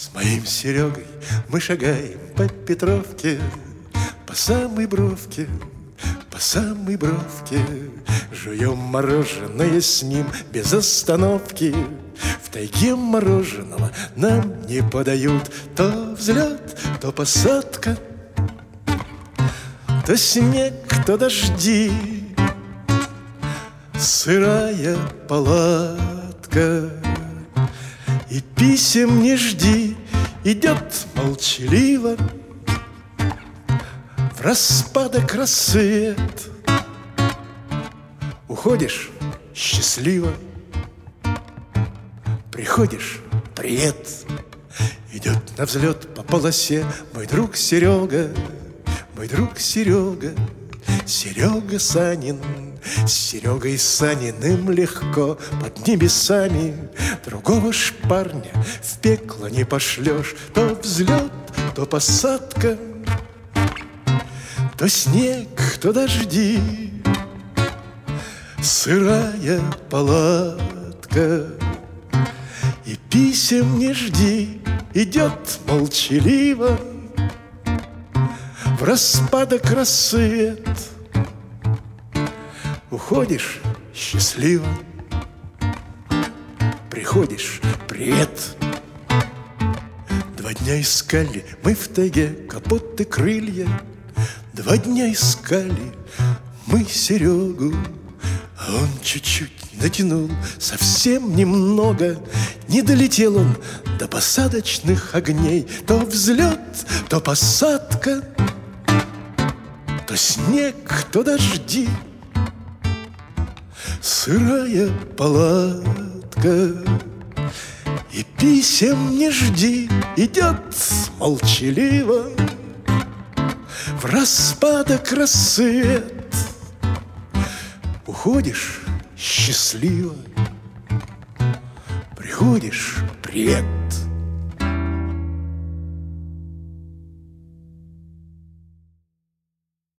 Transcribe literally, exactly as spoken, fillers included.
С моим Серегой мы шагаем по Петровке, по самой бровке, по самой бровке. Жуем мороженое с ним без остановки. В тайге мороженого нам не подают. То взлет, то посадка, то снег, то дожди, сырая палатка. И писем не жди, идет молчаливо в распадок рассвет. Уходишь счастливо, приходишь — привет. Идет на взлет по полосе мой друг Серега, мой друг Серега, Серега Санин. С Серегой Саниным легко под небесами. Другого ж парня в пекло не пошлешь. То взлет, то посадка, то снег, то дожди, сырая палатка. И писем не жди, идет молчаливо в распадок рассвет. Уходишь счастливо, приходишь — привет. Два дня искали мы в тайге капоты, крылья. Два дня искали мы Серегу, а он чуть-чуть натянул, совсем немного. Не долетел он до посадочных огней. То взлет, то посадка, то снег, то дожди, сырая палатка. И писем не жди, идет молчаливо в распадок рассвет. Уходишь счастливо, приходишь — привет.